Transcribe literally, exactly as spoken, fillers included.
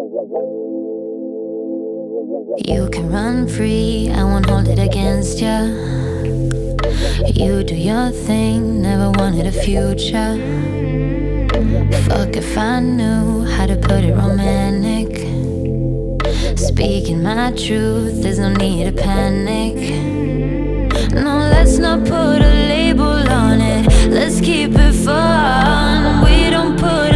You can run free, I won't hold it against ya. You do your thing, never wanted a future. Fuck if I knew how to put it romantic. Speaking my truth, there's no need to panic. No, let's not put a label on it. Let's keep it fun. We don't put